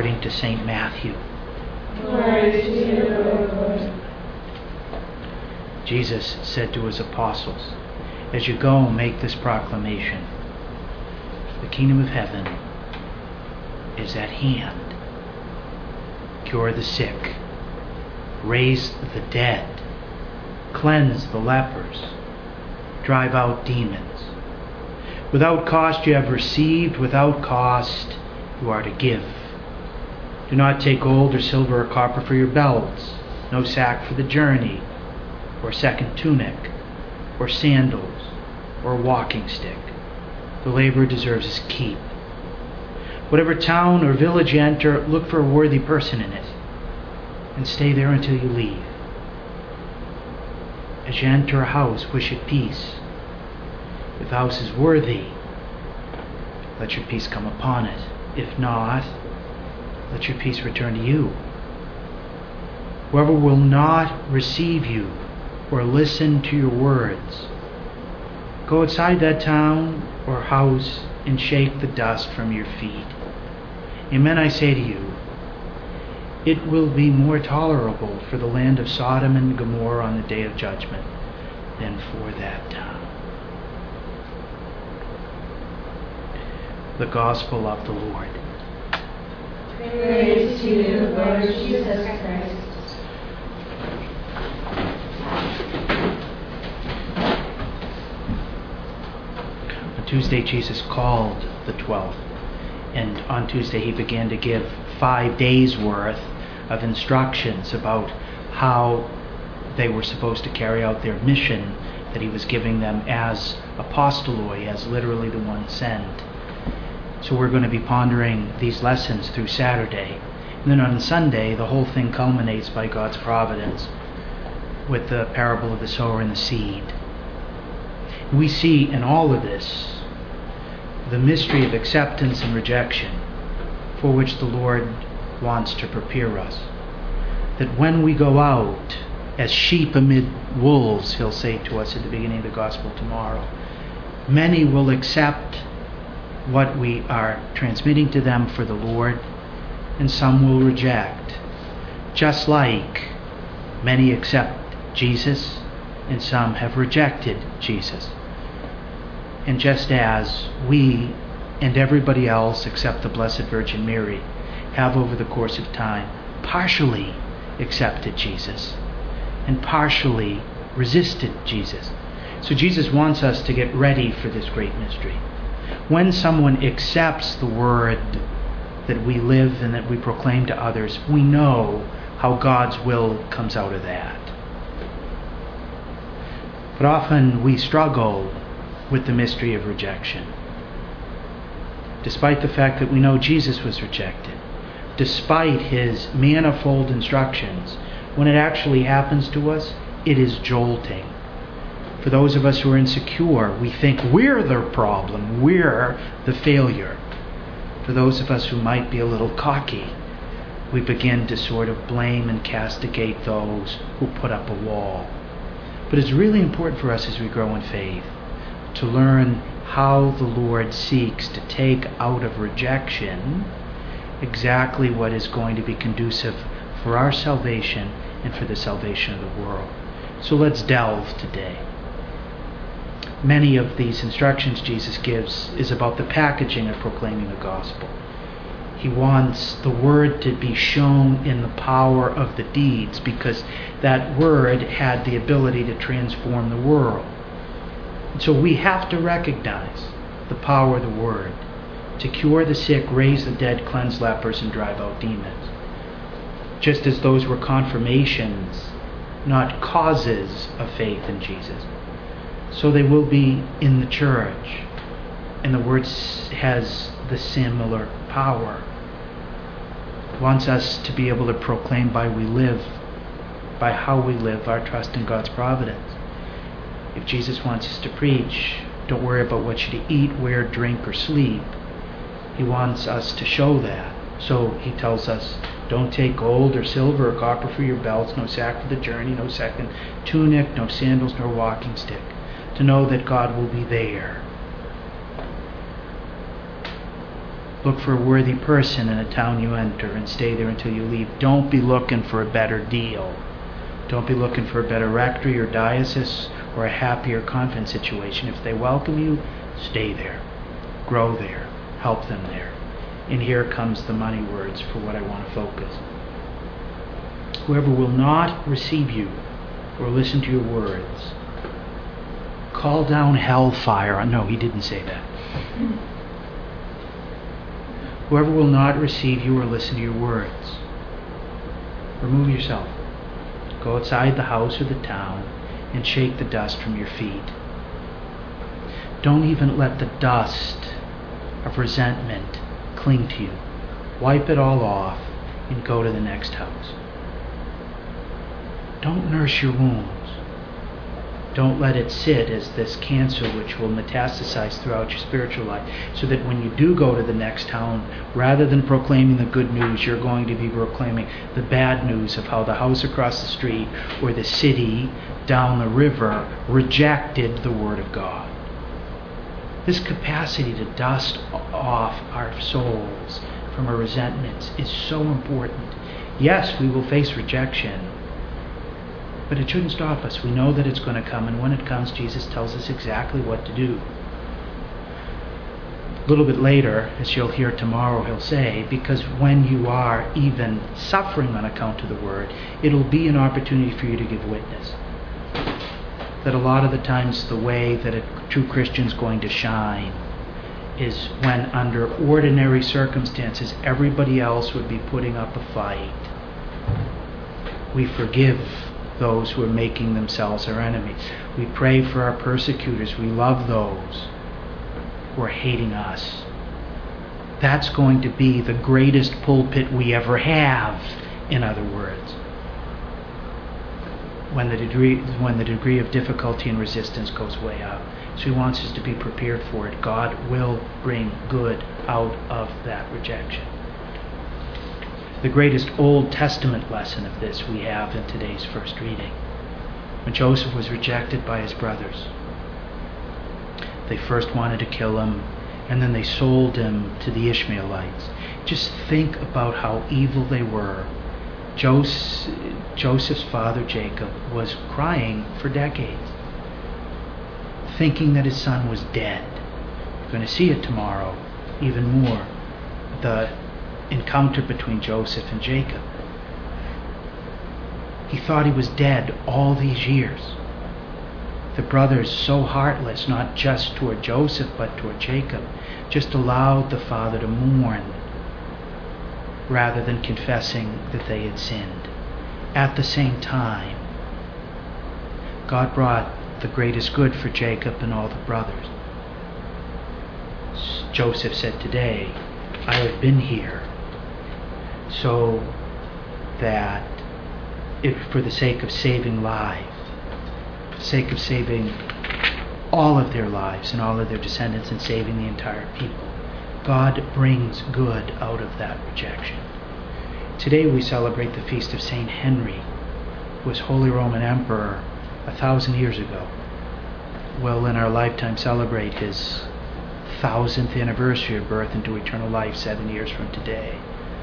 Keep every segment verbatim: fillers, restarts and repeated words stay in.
according to Saint Matthew. Glory to you, O Lord. Jesus said to his apostles, as you go, make this proclamation. The kingdom of heaven is at hand. Cure the sick, raise the dead, cleanse the lepers, drive out demons. Without cost you have received, without cost you are to give. Do not take gold or silver or copper for your belts, no sack for the journey, or second tunic, or sandals, or walking stick. The laborer deserves his keep. Whatever town or village you enter, look for a worthy person in it, and stay there until you leave. As you enter a house, wish it peace. If the house is worthy, let your peace come upon it. If not, let your peace return to you. Whoever will not receive you or listen to your words, go outside that town or house and shake the dust from your feet. Amen, I say to you, it will be more tolerable for the land of Sodom and Gomorrah on the day of judgment than for that town. The Gospel of the Lord. Praise to you, Lord Jesus Christ. On Tuesday, Jesus called the twelve, and on Tuesday he began to give five days' worth of instructions about how they were supposed to carry out their mission that he was giving them as apostoloi, as literally the one sent. So we're going to be pondering these lessons through Saturday. And then on Sunday, the whole thing culminates by God's providence with the parable of the sower and the seed. We see in all of this the mystery of acceptance and rejection for which the Lord wants to prepare us. That when we go out as sheep amid wolves, he'll say to us at the beginning of the Gospel tomorrow, many will accept what we are transmitting to them for the Lord, and some will reject. Just like many accept Jesus, and some have rejected Jesus. And just as we and everybody else except the Blessed Virgin Mary have over the course of time partially accepted Jesus and partially resisted Jesus. So Jesus wants us to get ready for this great mystery. When someone accepts the word that we live and that we proclaim to others, we know how God's will comes out of that. But often we struggle with the mystery of rejection. Despite the fact that we know Jesus was rejected, despite his manifold instructions, when it actually happens to us, it is jolting. For those of us who are insecure, we think we're the problem, we're the failure. For those of us who might be a little cocky, we begin to sort of blame and castigate those who put up a wall. But it's really important for us as we grow in faith to learn how the Lord seeks to take out of rejection exactly what is going to be conducive for our salvation and for the salvation of the world. So let's delve today. Many of these instructions Jesus gives is about the packaging of proclaiming the gospel. He wants the word to be shown in the power of the deeds, because that word had the ability to transform the world. And so we have to recognize the power of the word to cure the sick, raise the dead, cleanse lepers, and drive out demons. Just as those were confirmations, not causes of faith in Jesus, so they will be in the church. And the word has the similar power. It wants us to be able to proclaim by we live, by how we live, our trust in God's providence. If Jesus wants us to preach, don't worry about what you to eat, wear, drink, or sleep. He wants us to show that. So he tells us, don't take gold or silver or copper for your belts, no sack for the journey, no second tunic, no sandals, nor walking stick. To know that God will be there. Look for a worthy person in a town you enter and stay there until you leave. Don't be looking for a better deal. Don't be looking for a better rectory or diocese or a happier convent situation. If they welcome you, stay there. Grow there. Help them there. And here comes the money words for what I want to focus. Whoever will not receive you or listen to your words, call down hellfire. No, he didn't say that. Whoever will not receive you or listen to your words, remove yourself. Go outside the house or the town and shake the dust from your feet. Don't even let the dust of resentment cling to you. Wipe it all off and go to the next house. Don't nurse your wounds. Don't let it sit as this cancer which will metastasize throughout your spiritual life, so that when you do go to the next town, rather than proclaiming the good news, you're going to be proclaiming the bad news of how the house across the street or the city down the river rejected the Word of God. This capacity to dust off our souls from our resentments is so important. Yes, we will face rejection, but it shouldn't stop us. We know that it's going to come, and when it comes, Jesus tells us exactly what to do. A little bit later, as you'll hear tomorrow, he'll say, because when you are even suffering on account of the Word, it'll be an opportunity for you to give witness. That a lot of the times the way that a true Christian's going to shine is when under ordinary circumstances everybody else would be putting up a fight. We forgive those who are making themselves our enemies. We pray for our persecutors. We love those who are hating us. That's going to be the greatest pulpit we ever have, in other words. When the degree when the degree of difficulty and resistance goes way up. So he wants us to be prepared for it. God will bring good out of that rejection. The greatest Old Testament lesson of this we have in today's first reading. When Joseph was rejected by his brothers, they first wanted to kill him, and then they sold him to the Ishmaelites. Just think about how evil they were. Joseph, Joseph's father, Jacob, was crying for decades, thinking that his son was dead. We're going to see it tomorrow even more. The encounter between Joseph and Jacob. He thought he was dead all these years. The brothers, so heartless, not just toward Joseph but toward Jacob, just allowed the father to mourn rather than confessing that they had sinned. At the same time, God brought the greatest good for Jacob and all the brothers. Joseph said today, I have been here so that if for the sake of saving lives, for the sake of saving all of their lives and all of their descendants and saving the entire people, God brings good out of that rejection. Today we celebrate the feast of Saint Henry, who was Holy Roman Emperor a thousand years ago. We'll in our lifetime celebrate his thousandth anniversary of birth into eternal life seven years from today.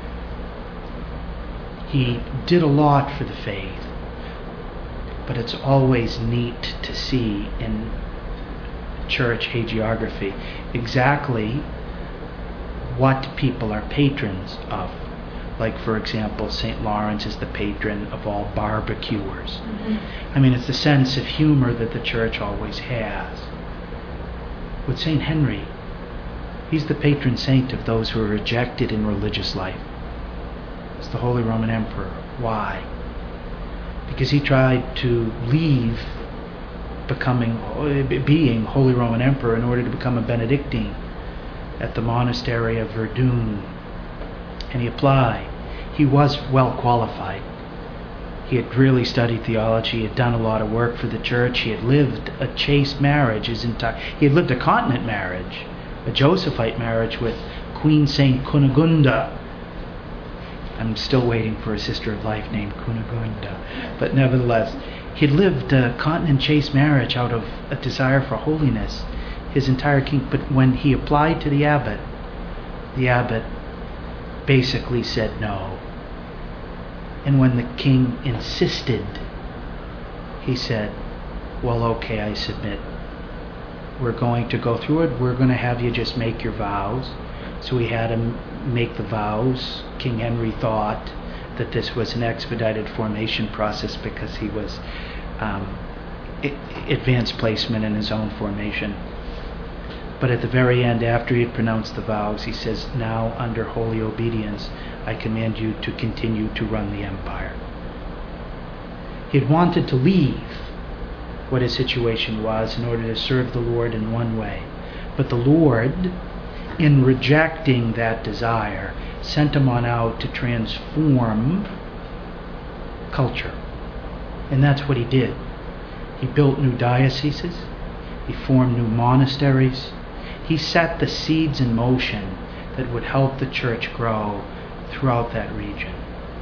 He did a lot for the faith, but it's always neat to see in church hagiography exactly what people are patrons of. Like, for example, Saint Lawrence is the patron of all barbecuers. Mm-hmm. I mean, it's the sense of humor that the church always has. With Saint Henry, he's the patron saint of those who are rejected in religious life. It's the Holy Roman Emperor. Why? Because he tried to leave becoming, being Holy Roman Emperor in order to become a Benedictine at the monastery of Verdun. And he applied. He was well qualified. He had really studied theology. He had done a lot of work for the church. He had lived a chaste marriage his entire. He had lived a continent marriage, a Josephite marriage with Queen Saint Cunegunda. I'm still waiting for a sister of life named Cunegunda, but nevertheless, he had lived a continent chaste marriage out of a desire for holiness his entire king. But when he applied to the abbot, the abbot basically said no. And when the king insisted, he said, well, okay, I submit. We're going to go through it. We're going to have you just make your vows. So he had him make the vows. King Henry thought that this was an expedited formation process because he was um, advanced placement in his own formation. But at the very end, after he had pronounced the vows, he says, now under holy obedience, I command you to continue to run the empire. He had wanted to leave what his situation was in order to serve the Lord in one way. But the Lord, in rejecting that desire, sent him on out to transform culture. And that's what he did. He built new dioceses. He formed new monasteries. He set the seeds in motion that would help the church grow throughout that region.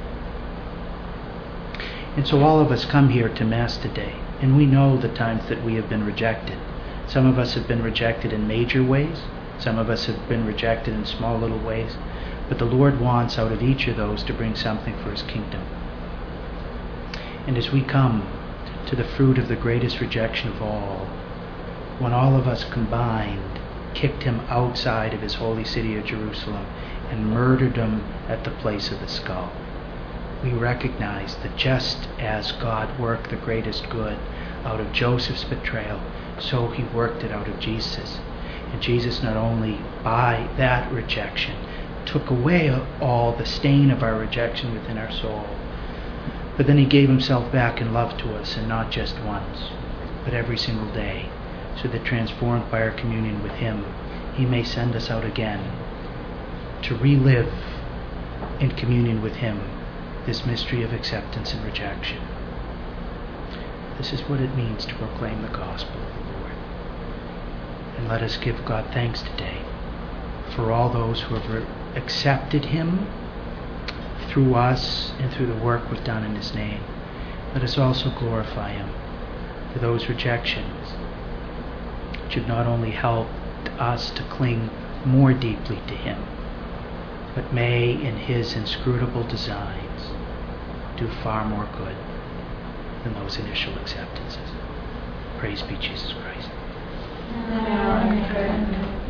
And so all of us come here to Mass today, and we know the times that we have been rejected. Some of us have been rejected in major ways. Some of us have been rejected in small little ways. But the Lord wants out of each of those to bring something for His kingdom. And as we come to the fruit of the greatest rejection of all, when all of us combined kicked Him outside of His holy city of Jerusalem and murdered Him at the place of the skull, we recognize that just as God worked the greatest good out of Joseph's betrayal, so He worked it out of Jesus. And Jesus not only by that rejection took away all the stain of our rejection within our soul, but then He gave Himself back in love to us, and not just once, but every single day, so that transformed by our communion with Him, He may send us out again to relive in communion with Him this mystery of acceptance and rejection. This is what it means to proclaim the gospel of the Lord. And let us give God thanks today for all those who have re- accepted Him through us and through the work we've done in His name. Let us also glorify Him for those rejections, which have not only helped us to cling more deeply to Him, but may, in His inscrutable designs, do far more good than those initial acceptances. Praise be Jesus Christ. Now and forever.